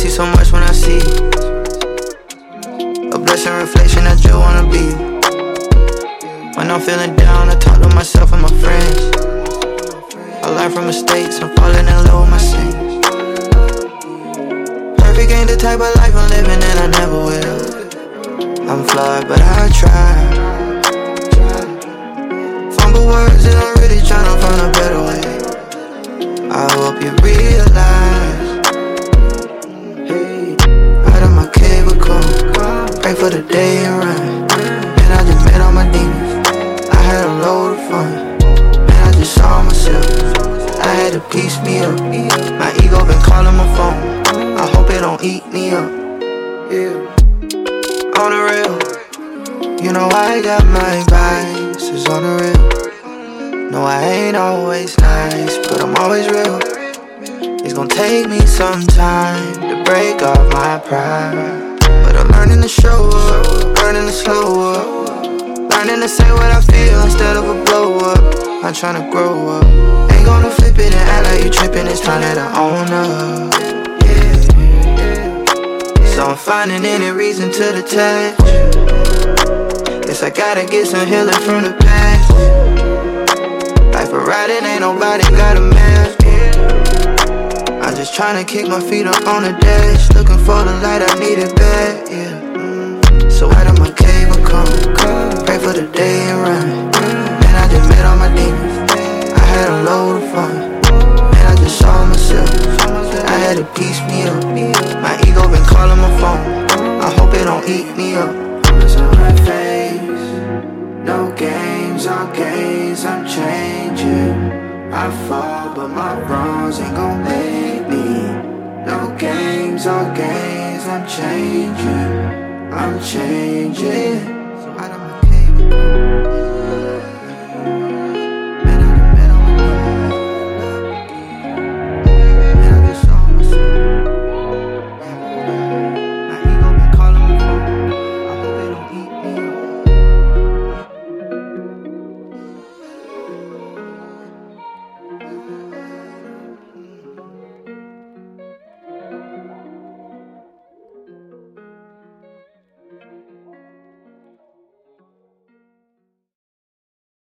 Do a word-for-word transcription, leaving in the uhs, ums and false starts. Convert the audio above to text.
see so much when I see you. A blessing reflection that you wanna be. When I'm feeling down, I talk to myself and my friends. I learn from mistakes, I'm falling in love with my sins. Perfect ain't the type of life I'm living and I never will. I'm flawed, but I try. Fumble words and I'm really tryna find a better way. I hope you realize, hey, out of my cave will come. Pray for the day and run. Man, I just met all my demons. I had a load of fun. Man, I just saw myself. I had to piece me up. My ego been calling my phone. I hope it don't eat me up. Yeah. On the real, you know I got my vices on the real. No, I ain't always nice, but I'm always real. It's gonna take me some time to break off my pride, but I'm learning to show up, learning to slow up, learning to say what I feel instead of a blow up. I'm tryna grow up. Ain't gonna flip it and act like you tripping. It's time that I own up. So I'm finding any reason to detach. Guess I gotta get some healing from the past. Life a riding, ain't nobody got a mask. I'm just tryna kick my feet up on the dash. Looking for the light, I need it bad, yeah. mm. So out of my cave I come. Pray for the day and run. Man, I just met all my demons. I had a load of fun. Man, I just saw myself. I had to piece me up. My ego been calling my phone. I hope it don't eat me up. It's on my face. No games, all games, I'm changing. I fall, but my wrongs ain't gon' make me. No games, all games, I'm changing. I'm changing. So I don't care.